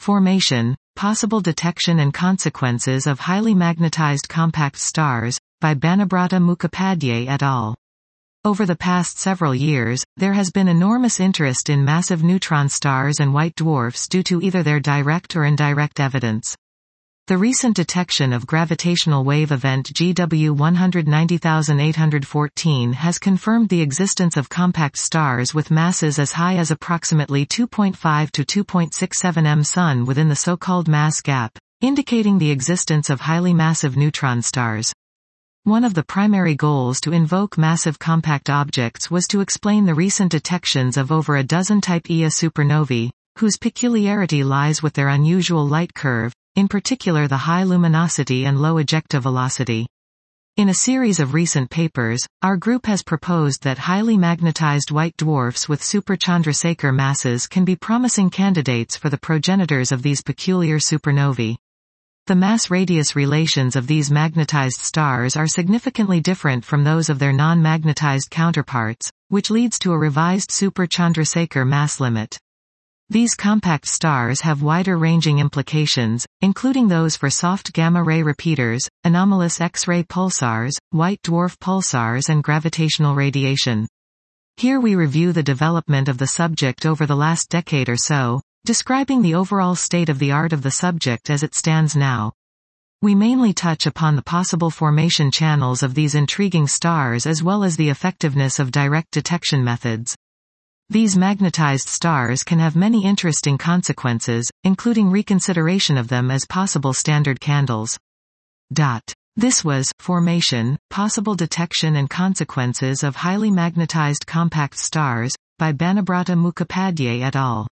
Formation, Possible Detection and Consequences of Highly Magnetized Compact Stars, by Banabrata Mukhopadhyay et al. Over the past several years, there has been enormous interest in massive neutron stars and white dwarfs due to either their direct or indirect evidence. The recent detection of gravitational wave event GW 190814 has confirmed the existence of compact stars with masses as high as approximately 2.5 to 2.67 m within the so-called mass gap, indicating the existence of highly massive neutron stars. One of the primary goals to invoke massive compact objects was to explain the recent detections of over a dozen type Ia supernovae, whose peculiarity lies with their unusual light curve, in particular the high luminosity and low ejecta velocity. In a series of recent papers, our group has proposed that highly magnetized white dwarfs with super-Chandrasekhar masses can be promising candidates for the progenitors of these peculiar supernovae. The mass-radius relations of these magnetized stars are significantly different from those of their non-magnetized counterparts, which leads to a revised super-Chandrasekhar mass limit. These compact stars have wider-ranging implications, including those for soft gamma-ray repeaters, anomalous X-ray pulsars, white dwarf pulsars and gravitational radiation. Here we review the development of the subject over the last decade or so, describing the overall state of the art of the subject as it stands now. We mainly touch upon the possible formation channels of these intriguing stars as well as the effectiveness of direct detection methods. These magnetized stars can have many interesting consequences, including reconsideration of them as possible standard candles. This was Formation, Possible Detection and Consequences of Highly Magnetized Compact Stars, by Banabrata Mukhopadhyay et al.